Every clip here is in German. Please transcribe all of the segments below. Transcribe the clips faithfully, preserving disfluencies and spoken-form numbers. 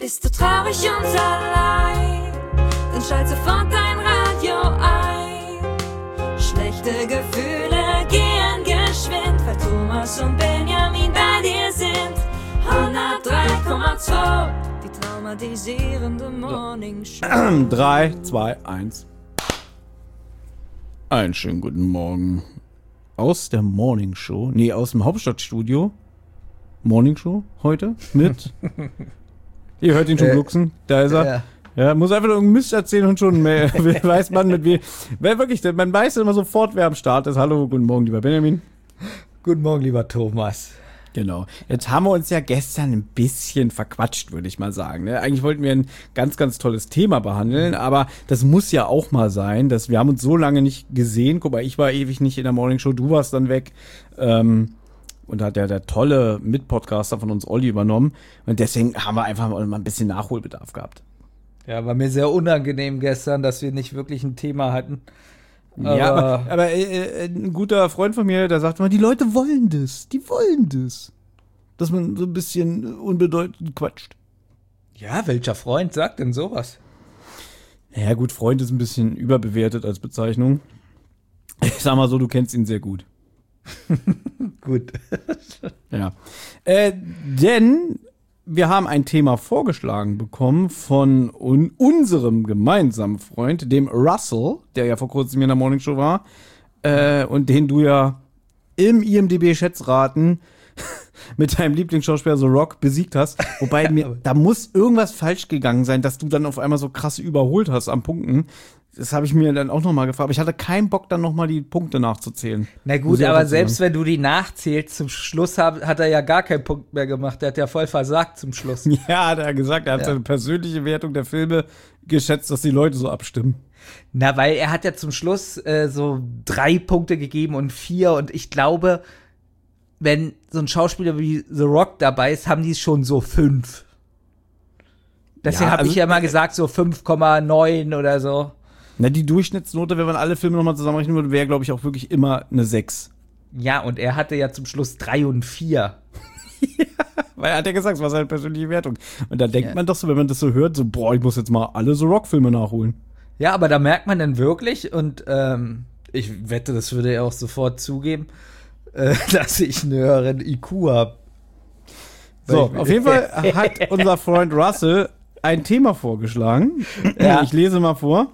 Bist du traurig und allein, dann schalt sofort dein Radio ein. Schlechte Gefühle gehen geschwind, weil Thomas und Benjamin bei dir sind. hundertdrei Komma zwei, die traumatisierende Morning Show. drei, zwei, eins. Einen schönen guten Morgen. Aus der Morning Show, nee, aus dem Hauptstadtstudio. Morning Show heute mit... Ihr hört ihn schon glucksen, da ist er. Ja. Ja, muss einfach nur irgendeinen Mist erzählen und schon mehr, weiß man mit wem. Wer wirklich, man weiß immer sofort, wer am Start ist. Hallo, guten Morgen, lieber Benjamin. Guten Morgen, lieber Thomas. Genau. Jetzt haben wir uns ja gestern ein bisschen verquatscht, würde ich mal sagen. Ne? Eigentlich wollten wir ein ganz, ganz tolles Thema behandeln, aber das muss ja auch mal sein, dass wir haben uns so lange nicht gesehen. Guck mal, ich war ewig nicht in der Morning Show, du warst dann weg. Ähm, Und da hat der, der tolle Mitpodcaster von uns, Olli, übernommen. Und deswegen haben wir einfach mal ein bisschen Nachholbedarf gehabt. Ja, war mir sehr unangenehm gestern, dass wir nicht wirklich ein Thema hatten. Aber ja, aber, aber äh, ein guter Freund von mir, der sagt immer, die Leute wollen das. Die wollen das. Dass man so ein bisschen unbedeutend quatscht. Ja, welcher Freund sagt denn sowas? Ja gut, Freund ist ein bisschen überbewertet als Bezeichnung. Ich sag mal so, du kennst ihn sehr gut. Gut. Ja. Äh, denn wir haben ein Thema vorgeschlagen bekommen von un- unserem gemeinsamen Freund, dem Russell, der ja vor kurzem in der Morning Show war, äh, und den du ja im I M D B-Schätzraten mit deinem Lieblingsschauspieler The Rock besiegt hast. Wobei mir, da muss irgendwas falsch gegangen sein, dass du dann auf einmal so krass überholt hast am Punkten. Das habe ich mir dann auch nochmal gefragt. Aber ich hatte keinen Bock, dann nochmal die Punkte nachzuzählen. Na gut, aber selbst wenn du die nachzählst, zum Schluss hat, hat er ja gar keinen Punkt mehr gemacht. Der hat ja voll versagt zum Schluss. Ja, hat er gesagt. Er hat ja. seine persönliche Wertung der Filme geschätzt, dass die Leute so abstimmen. Na, weil er hat ja zum Schluss äh, so drei Punkte gegeben und vier. Und ich glaube, wenn so ein Schauspieler wie The Rock dabei ist, haben die schon so fünf. Deswegen ja, habe also, ich ja mal gesagt, so fünf Komma neun oder so. Na, die Durchschnittsnote, wenn man alle Filme nochmal zusammenrechnen würde, wäre, glaube ich, auch wirklich immer eine sechs. Ja, und er hatte ja zum Schluss drei und vier. Ja, weil er hat ja gesagt, es war seine persönliche Wertung. Und da denkt ja. man doch so, wenn man das so hört, so, boah, ich muss jetzt mal alle so Rock-Filme nachholen. Ja, aber da merkt man dann wirklich, und ähm, ich wette, das würde er auch sofort zugeben, äh, dass ich einen höheren I Q habe. So, auf jeden Fall hat unser Freund Russell ein Thema vorgeschlagen. Ja. Ich lese mal vor.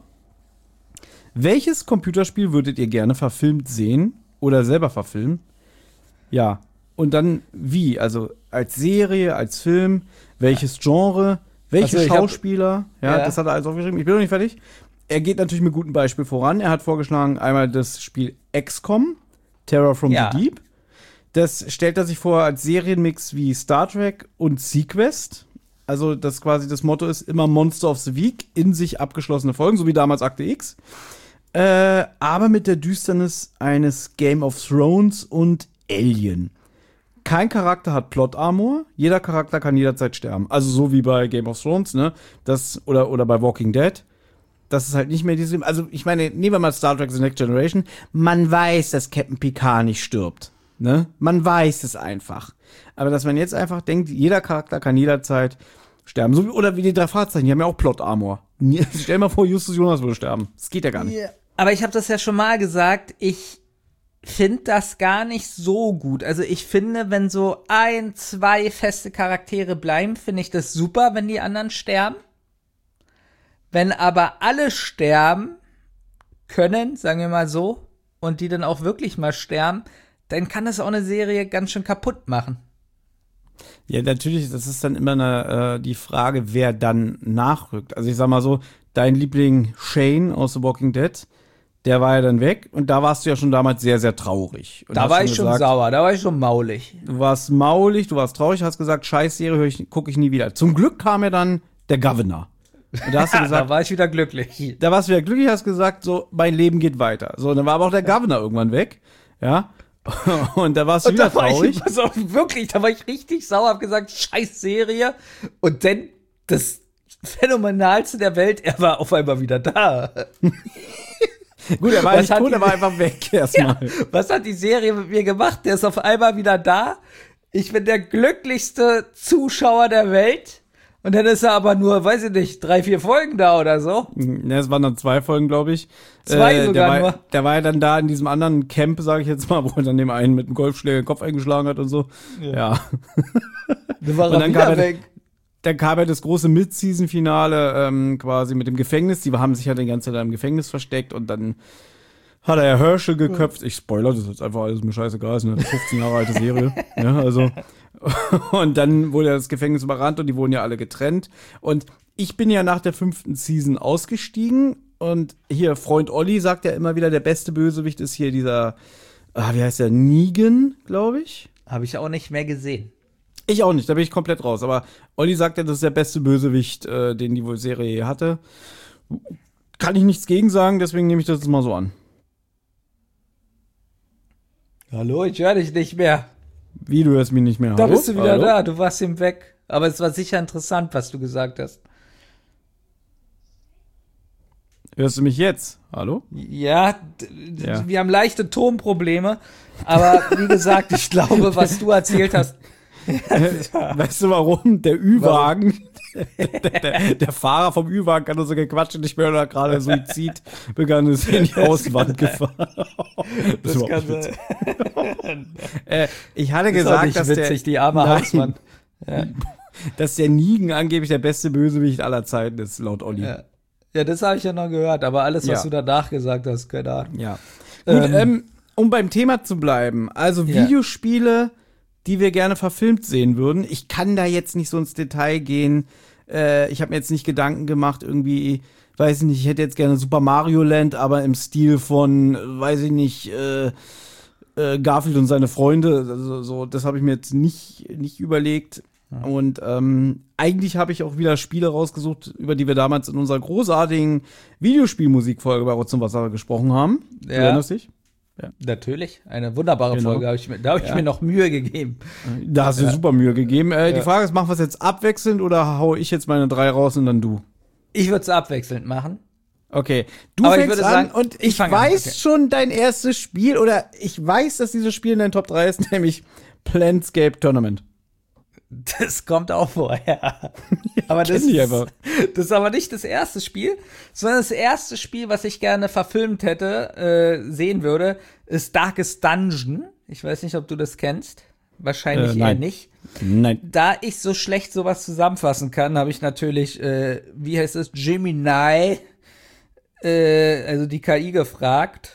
Welches Computerspiel würdet ihr gerne verfilmt sehen oder selber verfilmen? Ja, und dann wie? Also als Serie, als Film, welches Genre, welche also Schauspieler? Hab, ja, ja, das hat er alles aufgeschrieben. Ich bin noch nicht fertig. Er geht natürlich mit gutem Beispiel voran. Er hat vorgeschlagen einmal das Spiel X COM, Terror from ja. the Deep. Das stellt er sich vor als Serienmix wie Star Trek und Sequest. Also das quasi das Motto ist immer Monster of the Week, in sich abgeschlossene Folgen, so wie damals Akte X. Äh, aber mit der Düsternis eines Game of Thrones und Alien. Kein Charakter hat Plot-Armor, jeder Charakter kann jederzeit sterben. Also so wie bei Game of Thrones, ne? Das, oder, oder bei Walking Dead. Das ist halt nicht mehr diese. Also ich meine, nehmen wir mal Star Trek The Next Generation. Man weiß, dass Captain Picard nicht stirbt. Ne? Man weiß es einfach. Aber dass man jetzt einfach denkt, jeder Charakter kann jederzeit sterben. So wie, oder wie die drei Fahrzeichen, die haben ja auch Plot-Armor. Stell dir mal vor, Justus Jonas würde sterben. Das geht ja gar nicht. Yeah. Aber ich habe das ja schon mal gesagt, ich finde das gar nicht so gut. Also ich finde, wenn so ein, zwei feste Charaktere bleiben, finde ich das super, wenn die anderen sterben. Wenn aber alle sterben können, sagen wir mal so, und die dann auch wirklich mal sterben, dann kann das auch eine Serie ganz schön kaputt machen. Ja, natürlich, das ist dann immer eine, äh, die Frage, wer dann nachrückt. Also ich sag mal so, dein Liebling Shane aus The Walking Dead, der war ja dann weg und da warst du ja schon damals sehr, sehr traurig. Und da war ich schon gesagt, sauer, da war ich schon maulig. Du warst maulig, du warst traurig, hast gesagt, scheiß Serie, gucke ich nie wieder. Zum Glück kam ja dann der Governor. Und da hast du gesagt, da war ich wieder glücklich. Da warst du wieder glücklich, hast gesagt, so, mein Leben geht weiter. So, und dann war aber auch der Governor irgendwann weg, ja. Und da warst du und wieder traurig. Ich, also wirklich, da war ich richtig sauer, hab gesagt, scheiß Serie. Und dann das Phänomenalste der Welt, er war auf einmal wieder da. Gut, er war was nicht tot, er war einfach weg erstmal. Ja, was hat die Serie mit mir gemacht? Der ist auf einmal wieder da. Ich bin der glücklichste Zuschauer der Welt. Und dann ist er aber nur, weiß ich nicht, drei, vier Folgen da oder so. Ja, es waren dann zwei Folgen, glaube ich. Zwei äh, sogar der war, nur. Der war ja dann da in diesem anderen Camp, sage ich jetzt mal, wo er dann dem einen mit dem Golfschläger den Kopf eingeschlagen hat und so. Ja. ja. Dann war und er dann wieder kam weg. Er, dann kam ja das große Mid-Season-Finale ähm, quasi mit dem Gefängnis. Die haben sich ja die ganze Zeit im Gefängnis versteckt und dann hat er ja Herschel geköpft. Ich spoilere, das ist jetzt einfach alles mir scheißegal, das ist eine fünfzehn Jahre alte Serie. Ja, also. Und dann wurde das Gefängnis überrannt und die wurden ja alle getrennt. Und ich bin ja nach der fünften Season ausgestiegen und hier Freund Olli sagt ja immer wieder, der beste Bösewicht ist hier dieser, ah, wie heißt der, Negan, glaube ich. Habe ich auch nicht mehr gesehen. Ich auch nicht, da bin ich komplett raus. Aber Olli sagt ja, das ist der beste Bösewicht, äh, den die Serie je hatte. Kann ich nichts gegen sagen, deswegen nehme ich das jetzt mal so an. Hallo, ich höre dich nicht mehr. Wie, du hörst mich nicht mehr? Da Hallo? bist du wieder Hallo? da, du warst ihm weg. Aber es war sicher interessant, was du gesagt hast. Hörst du mich jetzt? Hallo? Ja, d- d- Ja. wir haben leichte Tonprobleme. Aber wie gesagt, ich glaube, was du erzählt hast. Weißt du warum? Der Ü-Wagen, der, der, der Fahrer vom Ü-Wagen kann unser Gequatsche nicht mehr, oder gerade Suizid begann, ist in die Außenwand gefahren. Das, Das ist kann überhaupt nicht sein. witzig. äh, ich hatte Das ist auch gesagt, nicht dass witzig, der, die arme Nein. Hausmann. Ja. dass der Negan angeblich der beste Bösewicht aller Zeiten ist, laut Olli. Ja. Ja, das habe ich ja noch gehört, aber alles, was Ja. du danach gesagt hast, keine Ahnung. Ja. Gut, Ähm, ähm, um beim Thema zu bleiben, also Ja. Videospiele, die wir gerne verfilmt sehen würden. Ich kann da jetzt nicht so ins Detail gehen. Äh, ich habe mir jetzt nicht Gedanken gemacht, irgendwie, weiß ich nicht, ich hätte jetzt gerne Super Mario Land, aber im Stil von, äh, weiß ich nicht, äh, äh, Garfield und seine Freunde. Also, so, das habe ich mir jetzt nicht, nicht überlegt. Und ähm, eigentlich habe ich auch wieder Spiele rausgesucht, über die wir damals in unserer großartigen Videospielmusikfolge bei Rotz und Wasser gesprochen haben. Du Ja. erinnerst dich? Natürlich, eine wunderbare Genau. Folge. Hab ich mir, da habe ich Ja. mir noch Mühe gegeben. Da hast du dir super Mühe gegeben. Äh, Ja. Die Frage ist, machen wir es jetzt abwechselnd oder hau ich jetzt meine drei raus und dann du? Ich würde es abwechselnd machen. Okay, du Aber ich fängst würde an sagen, und ich ich, fang an, weiß okay. schon dein erstes Spiel oder ich weiß, dass dieses Spiel in deinen Top drei ist, nämlich Planescape Tournament. Das kommt auch vorher. aber das kenn die ist, einfach. das ist aber nicht das erste Spiel, sondern das erste Spiel, was ich gerne verfilmt hätte, äh, sehen würde, ist Darkest Dungeon. Ich weiß nicht, ob du das kennst. Wahrscheinlich Äh, eher nein. nicht. Nein. Da ich so schlecht sowas zusammenfassen kann, habe ich natürlich, äh, wie heißt es, Gemini, äh, also die K I gefragt,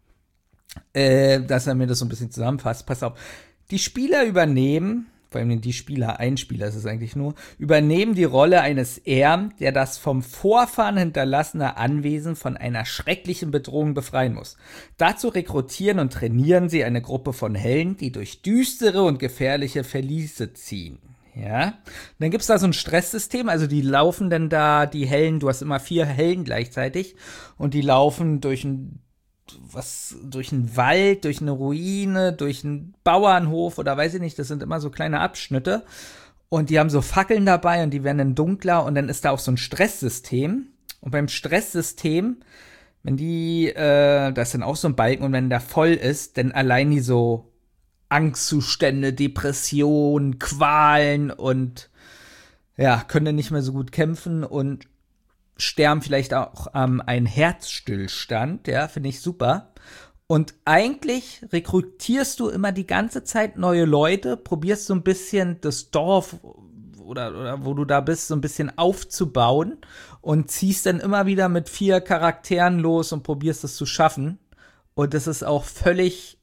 äh, dass er mir das so ein bisschen zusammenfasst. Pass auf. Die Spieler übernehmen, vor allem die Spieler, ein Spieler ist es eigentlich nur, übernehmen die Rolle eines Erm, der das vom Vorfahren hinterlassene Anwesen von einer schrecklichen Bedrohung befreien muss. Dazu rekrutieren und trainieren sie eine Gruppe von Helden, die durch düstere und gefährliche Verliese ziehen. Ja, und dann gibt's da so ein Stresssystem, also die laufen dann da, die Helden, du hast immer vier Helden gleichzeitig und die laufen durch ein was durch einen Wald, durch eine Ruine, durch einen Bauernhof oder weiß ich nicht, das sind immer so kleine Abschnitte und die haben so Fackeln dabei und die werden dann dunkler und dann ist da auch so ein Stresssystem und beim Stresssystem, wenn die, äh, das ist dann auch so ein Balken und wenn der voll ist, dann allein die so Angstzustände, Depressionen, Qualen und ja, können dann nicht mehr so gut kämpfen und sterben vielleicht auch am ähm, einen Herzstillstand, ja, finde ich super. Und eigentlich rekrutierst du immer die ganze Zeit neue Leute, probierst so ein bisschen das Dorf oder, oder wo du da bist, so ein bisschen aufzubauen und ziehst dann immer wieder mit vier Charakteren los und probierst es zu schaffen. Und das ist auch völlig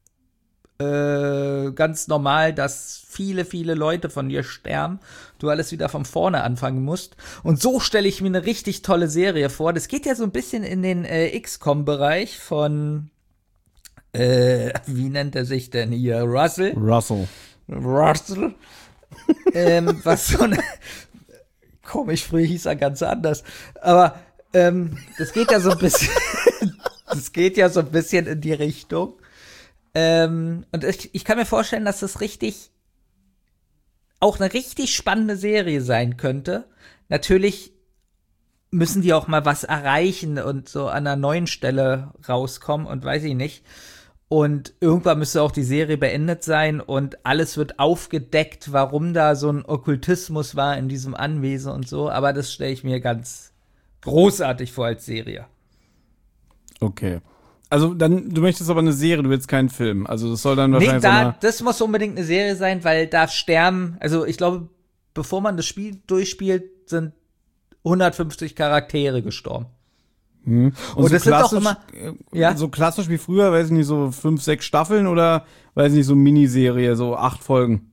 äh, ganz normal, dass viele, viele Leute von dir sterben, du alles wieder von vorne anfangen musst. Und so stelle ich mir eine richtig tolle Serie vor. Das geht ja so ein bisschen in den äh, X COM-Bereich von, äh, wie nennt er sich denn hier? Russell? Russell. Russell? ähm, was so eine, komisch, früher hieß er ganz anders. Aber ähm, das geht ja so ein bisschen, das geht ja so ein bisschen in die Richtung. Ähm, und ich, ich kann mir vorstellen, dass das richtig, auch eine richtig spannende Serie sein könnte. Natürlich müssen die auch mal was erreichen und so an einer neuen Stelle rauskommen und weiß ich nicht. Und irgendwann müsste auch die Serie beendet sein und alles wird aufgedeckt, warum da so ein Okkultismus war in diesem Anwesen und so. Aber das stelle ich mir ganz großartig vor als Serie. Okay. Also dann, du möchtest aber eine Serie, du willst keinen Film. Also das soll dann wahrscheinlich nee, da, so eine das muss unbedingt eine Serie sein, weil da sterben, also ich glaube, bevor man das Spiel durchspielt, sind hundertfünfzig Charaktere gestorben. Hm. Und, und so das sind auch immer, ja? so klassisch wie früher, weiß ich nicht, so fünf, sechs Staffeln oder, weiß ich nicht, so Miniserie, so acht Folgen?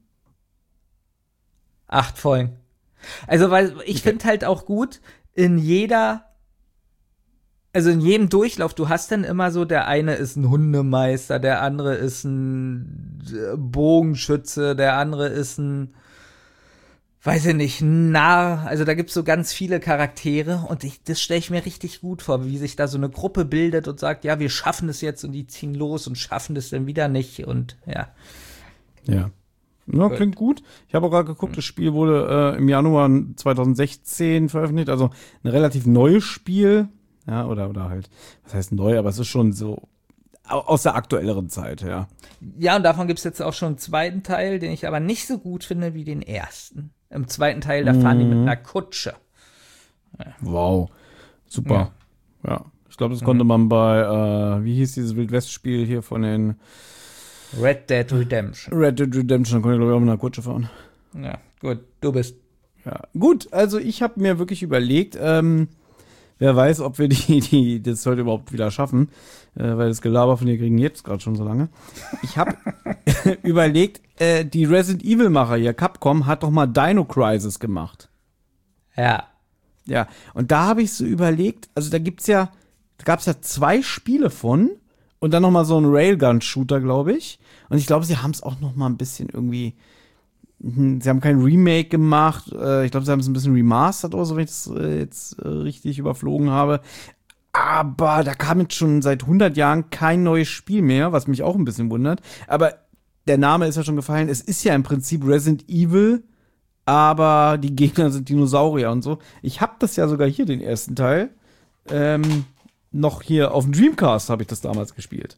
Acht Folgen. Also, weil ich okay. finde halt auch gut, in jeder, also in jedem Durchlauf, du hast dann immer so, der eine ist ein Hundemeister, der andere ist ein Bogenschütze, der andere ist ein weiß ich nicht, Narr, also da gibt's so ganz viele Charaktere und ich, das stelle ich mir richtig gut vor, wie sich da so eine Gruppe bildet und sagt, ja, wir schaffen es jetzt und die ziehen los und schaffen das dann wieder nicht und ja. Ja. Ja, klingt gut. Ich habe auch gerade geguckt, das Spiel wurde äh, im Januar zwanzig sechzehn veröffentlicht, also ein relativ neues Spiel, ja, oder, oder halt, was heißt neu, aber es ist schon so aus der aktuelleren Zeit, ja. Ja, und davon gibt's jetzt auch schon einen zweiten Teil, den ich aber nicht so gut finde wie den ersten. Im zweiten Teil, da fahren mhm. die mit einer Kutsche. Ja. Wow, super. Ja, ja. Ich glaube, das mhm. konnte man bei, äh, wie hieß dieses Wildwest-Spiel hier von den Red Dead Redemption. Red Dead Redemption, da konnte ich, glaube ich, auch mit einer Kutsche fahren. Ja, gut, du bist. Ja, gut, also ich habe mir wirklich überlegt, ähm, wer weiß, ob wir die, die das heute überhaupt wieder schaffen, äh, weil das Gelaber von dir kriegen jetzt gerade schon so lange. Ich habe überlegt, äh, die Resident Evil Macher hier, Capcom, hat doch mal Dino Crisis gemacht. Ja. Ja, und da habe ich so überlegt, also da gibt's ja, da gab's ja zwei Spiele von und dann noch mal so ein Railgun-Shooter, glaube ich. Und ich glaube, sie haben es auch noch mal ein bisschen irgendwie, sie haben kein Remake gemacht, ich glaube, sie haben es ein bisschen remastered oder so, wenn ich das jetzt richtig überflogen habe. Aber da kam jetzt schon seit hundert Jahren kein neues Spiel mehr, was mich auch ein bisschen wundert. Aber der Name ist ja schon gefallen. Es ist ja im Prinzip Resident Evil, aber die Gegner sind Dinosaurier und so. Ich habe das ja sogar hier, den ersten Teil, ähm, noch hier auf dem Dreamcast habe ich das damals gespielt.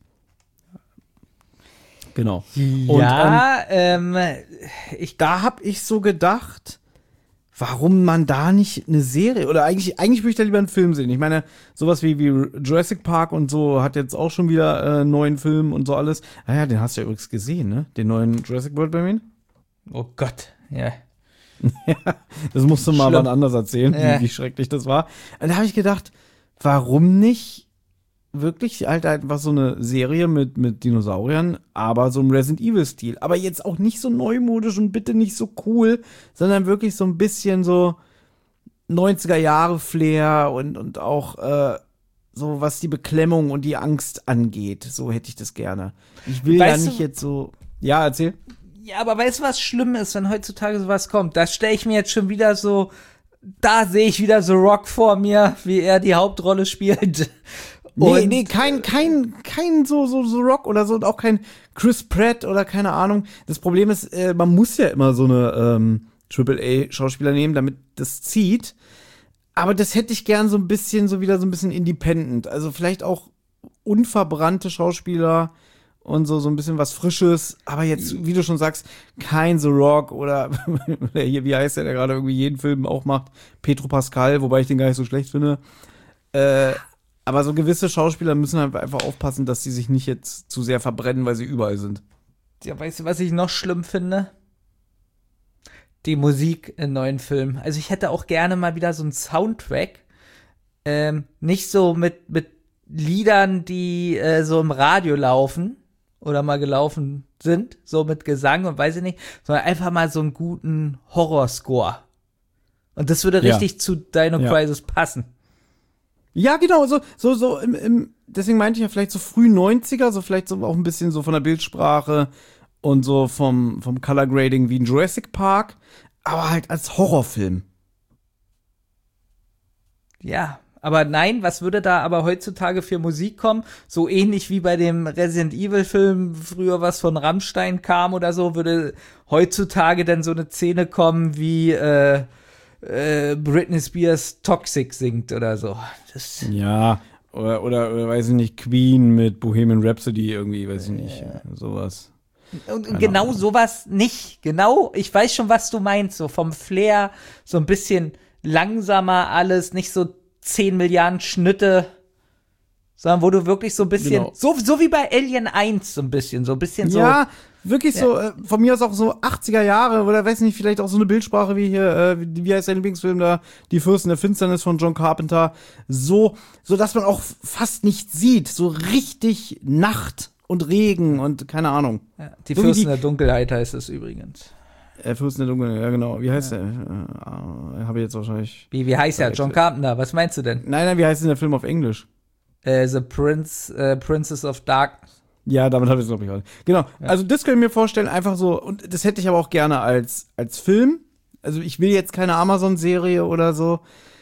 Genau. Und, ja, ähm, ich, da habe ich so gedacht, warum man da nicht eine Serie, oder eigentlich, eigentlich würde ich da lieber einen Film sehen. Ich meine, sowas wie, wie Jurassic Park und so hat jetzt auch schon wieder äh, einen neuen Film und so alles. Ah ja, den hast du ja übrigens gesehen, ne? Den neuen Jurassic World bei mir. Oh Gott, ja. Ja, das musst du mal wann anders erzählen, ja. wie, wie schrecklich das war. Und da habe ich gedacht, warum nicht wirklich halt einfach so eine Serie mit, mit Dinosauriern, aber so im Resident Evil-Stil. Aber jetzt auch nicht so neumodisch und bitte nicht so cool, sondern wirklich so ein bisschen so neunziger-Jahre-Flair und, und auch äh, so, was die Beklemmung und die Angst angeht. So hätte ich das gerne. Ich will weißt ja nicht du, jetzt so. Ja, erzähl. Ja, aber weißt du, was schlimm ist, wenn heutzutage sowas kommt? Da stelle ich mir jetzt schon wieder so, da sehe ich wieder so Rock vor mir, wie er die Hauptrolle spielt. Nee, und nee, kein, kein, kein so, so, so Rock oder so und auch kein Chris Pratt oder keine Ahnung. Das Problem ist, äh, man muss ja immer so eine ähm, Triple A Schauspieler nehmen, damit das zieht. Aber das hätte ich gern so ein bisschen, so wieder so ein bisschen independent. Also vielleicht auch unverbrannte Schauspieler und so, so ein bisschen was Frisches. Aber jetzt, wie du schon sagst, kein The Rock oder, oder hier, wie heißt der, der gerade irgendwie jeden Film auch macht? Pedro Pascal, wobei ich den gar nicht so schlecht finde. Äh, Aber so gewisse Schauspieler müssen halt einfach aufpassen, dass sie sich nicht jetzt zu sehr verbrennen, weil sie überall sind. Ja, weißt du, was ich noch schlimm finde? Die Musik in neuen Filmen. Also ich hätte auch gerne mal wieder so einen Soundtrack. Ähm, nicht so mit, mit Liedern, die äh, so im Radio laufen oder mal gelaufen sind, so mit Gesang und weiß ich nicht, sondern einfach mal so einen guten Horrorscore. Und das würde richtig ja. zu Dino ja. Crisis passen. Ja, genau, so, so, so, im, im, deswegen meinte ich ja vielleicht so früh neunziger, so vielleicht so auch ein bisschen so von der Bildsprache und so vom, vom Color Grading wie in Jurassic Park, aber halt als Horrorfilm. Ja, aber nein, was würde da aber heutzutage für Musik kommen? So ähnlich wie bei dem Resident Evil Film früher was von Rammstein kam oder so, würde heutzutage dann so eine Szene kommen wie, äh, Britney Spears Toxic singt oder so. Das ja, Oder, oder, oder, weiß ich nicht, Queen mit Bohemian Rhapsody irgendwie, weiß ich nicht, ja. sowas. Und Keine genau Ahnung. Sowas nicht. Genau, ich weiß schon, was du meinst. So vom Flair, so ein bisschen langsamer alles, nicht so zehn Milliarden Schnitte, sondern wo du wirklich so ein bisschen, genau. so, so wie bei Alien eins so ein bisschen, so ein bisschen so. Ja, wirklich ja. so, äh, von mir aus auch so achtziger Jahre oder weiß nicht, vielleicht auch so eine Bildsprache wie hier, äh, wie, wie heißt der Lieblingsfilm da, Die Fürsten der Finsternis von John Carpenter, so, so dass man auch fast nichts sieht, so richtig Nacht und Regen und keine Ahnung. Ja, die so Fürsten die, der Dunkelheit heißt es übrigens. Äh, Fürsten der Dunkelheit, ja genau. Wie heißt ja. der? Äh, Habe ich jetzt wahrscheinlich. Wie, wie heißt der? John Carpenter, was meinst du denn? Nein, nein, wie heißt denn der Film auf Englisch? Äh, The Prince, äh, Princess of Darkness. Ja, damit habe ich es, glaube ich, gerade. Genau. Ja. Also das können wir mir vorstellen, einfach so, und das hätte ich aber auch gerne als, als Film. Also ich will jetzt keine Amazon-Serie oder so.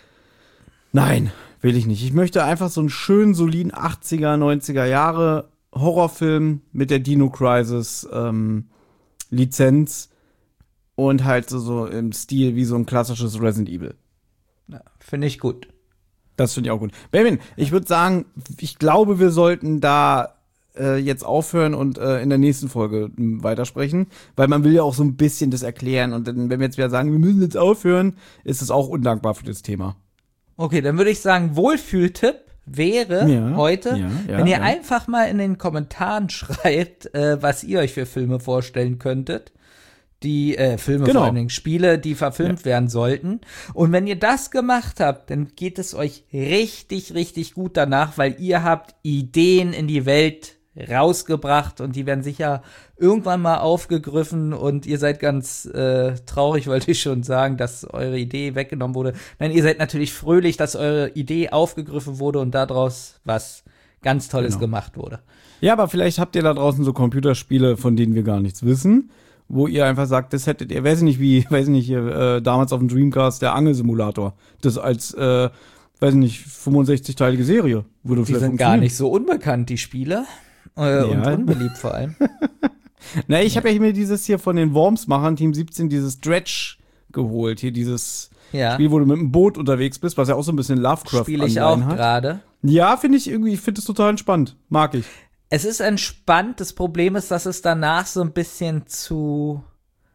Nein, will ich nicht. Ich möchte einfach so einen schönen, soliden achtziger, neunziger Jahre Horrorfilm mit der Dino Crisis ähm, Lizenz und halt so, so im Stil wie so ein klassisches Resident Evil. Ja, finde ich gut. Das finde ich auch gut. Benjamin, ich würde sagen, ich glaube, wir sollten da äh, jetzt aufhören und äh, in der nächsten Folge m, weitersprechen, weil man will ja auch so ein bisschen das erklären und dann, wenn wir jetzt wieder sagen, wir müssen jetzt aufhören, ist es auch undankbar für das Thema. Okay, dann würde ich sagen, Wohlfühltipp wäre ja, heute, ja, ja, wenn ihr ja. einfach mal in den Kommentaren schreibt, äh, was ihr euch für Filme vorstellen könntet. Die äh, Filme, genau. vor allen Dingen Spiele, die verfilmt ja. werden sollten. Und wenn ihr das gemacht habt, dann geht es euch richtig, richtig gut danach, weil ihr habt Ideen in die Welt rausgebracht und die werden sicher irgendwann mal aufgegriffen und ihr seid ganz äh, traurig, wollte ich schon sagen, dass eure Idee weggenommen wurde. Nein, ihr seid natürlich fröhlich, dass eure Idee aufgegriffen wurde und daraus was ganz Tolles genau. gemacht wurde. Ja, aber vielleicht habt ihr da draußen so Computerspiele, von denen wir gar nichts wissen, wo ihr einfach sagt, das hättet ihr, weiß ich nicht, wie, weiß ich nicht, äh, damals auf dem Dreamcast der Angelsimulator, das als, äh, weiß ich nicht, fünfundsechzig-teilige Serie würde die sind gar nicht so unbekannt, die Spiele. Äh, ja. Und unbeliebt vor allem. Na, ich habe ja mir dieses hier von den Worms-Machern, Team siebzehn, dieses Dredge geholt. Hier dieses ja. Spiel, wo du mit dem Boot unterwegs bist, was ja auch so ein bisschen Lovecraft spiele ich auch gerade. Ja, finde ich irgendwie, ich finde es total entspannt. Mag ich. Es ist entspannt. Das Problem ist, dass es danach so ein bisschen zu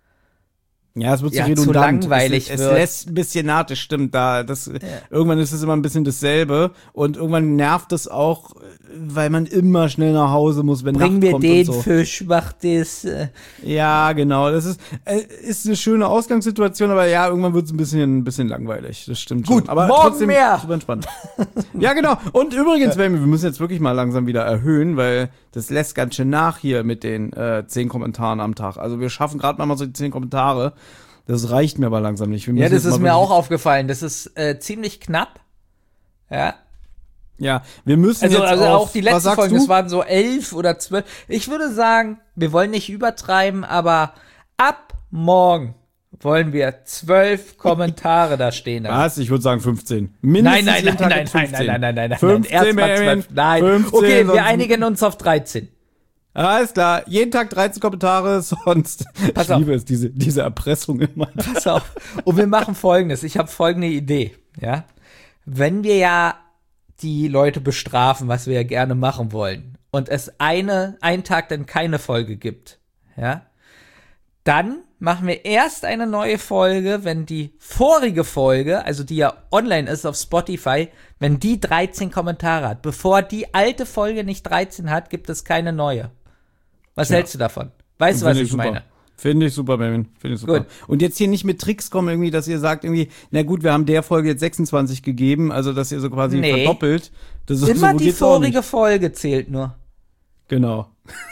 Ja, es wird so ja, redundant. Zu langweilig es, wird. Es lässt ein bisschen nach, das stimmt. Da, das, ja. Irgendwann ist es immer ein bisschen dasselbe. Und irgendwann nervt es auch, weil man immer schnell nach Hause muss, wenn Bring Nacht mir kommt den und so. Fisch, mach das. Äh. Ja, genau. Das ist, äh, ist eine schöne Ausgangssituation, aber ja, irgendwann wird es ein bisschen, ein bisschen langweilig. Das stimmt Gut, schon. Aber morgen trotzdem mehr. super entspannt. Ja, genau. Und übrigens, ja. wir müssen jetzt wirklich mal langsam wieder erhöhen, weil das lässt ganz schön nach hier mit den äh, zehn Kommentaren am Tag. Also wir schaffen gerade mal so die zehn Kommentare. Das reicht mir aber langsam nicht. Wir ja, das ist mir auch aufgefallen. Das ist äh, ziemlich knapp. Ja. Ja, wir müssen also, jetzt also auf, auch die letzten Folgen, das waren so elf oder zwölf. Ich würde sagen, wir wollen nicht übertreiben, aber ab morgen wollen wir zwölf Kommentare da stehen haben. Was? Ich würde sagen fünfzehn. Mindestens nein, nein, nein, nein, nein, nein, nein, nein, nein, nein, fünfzehn, erst mal zwölf. Nein. fünfzehn, okay, wir einigen uns auf dreizehn. Alles klar, jeden Tag dreizehn Kommentare, sonst. Pass ich auf. liebe es, diese, diese Erpressung immer. Pass auf. Und wir machen Folgendes. Ich habe folgende Idee. Ja, wenn wir ja die Leute bestrafen, was wir ja gerne machen wollen, und es eine, einen Tag dann keine Folge gibt, ja, dann machen wir erst eine neue Folge, wenn die vorige Folge, also die ja online ist auf Spotify, wenn die dreizehn Kommentare hat. Bevor die alte Folge nicht dreizehn hat, gibt es keine neue. Was ja. hältst du davon? Weißt du, was ich, ich meine? Finde ich super, Benjamin. Finde ich super. Gut. Und jetzt hier nicht mit Tricks kommen, irgendwie, dass ihr sagt, irgendwie, na gut, wir haben der Folge jetzt sechsundzwanzig gegeben, also dass ihr so quasi nee. verdoppelt. Das ist Immer so, die vorige Folge zählt nur. Genau.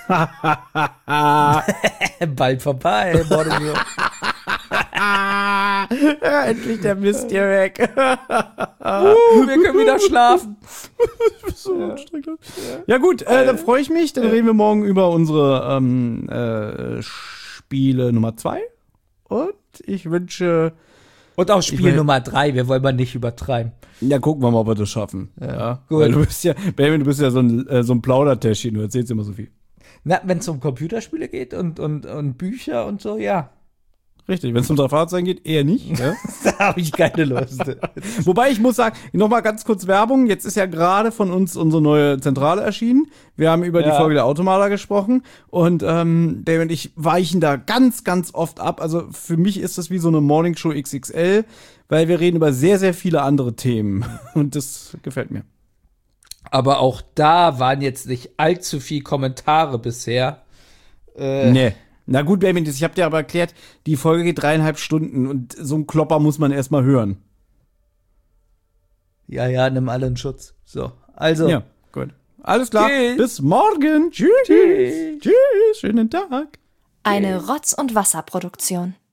Bald vorbei, Bordomio. Ja, endlich der Mist hier weg. uh, wir können wieder schlafen. so ja. ja gut, äh, dann freue ich mich. Dann reden wir morgen über unsere ähm, äh, Spiele Nummer zwei. Und ich wünsche... Und auch Spiel mein, Nummer drei, wir wollen mal nicht übertreiben. Ja, gucken wir mal, ob wir das schaffen. Ja, ja. Gut. Weil du bist ja, Benjamin, du bist ja so ein, äh, so ein Plaudertäschchen, du erzählst immer so viel. Na, wenn es um Computerspiele geht und, und, und Bücher und so, ja. Richtig, wenn es um unsere Fahrzeuge geht, eher nicht. Ja? Da habe ich keine Lust. Wobei ich muss sagen, nochmal ganz kurz Werbung. Jetzt ist ja gerade von uns unsere neue Zentrale erschienen. Wir haben über ja. die Folge der Automaler gesprochen. Und ähm, David und ich weichen da ganz, ganz oft ab. Also für mich ist das wie so eine Morningshow X X L, weil wir reden über sehr, sehr viele andere Themen. Und das gefällt mir. Aber auch da waren jetzt nicht allzu viele Kommentare bisher. Äh, nee. Na gut, Benjamin, ich habe dir aber erklärt, die Folge geht dreieinhalb Stunden und so einen Klopper muss man erstmal hören. Ja, ja, nimm alle in Schutz. So, also. Ja, gut. Alles klar, Tschüss. Bis morgen. Tschüss. Tschüss. Tschüss, schönen Tag. Eine Rotz- und Wasserproduktion.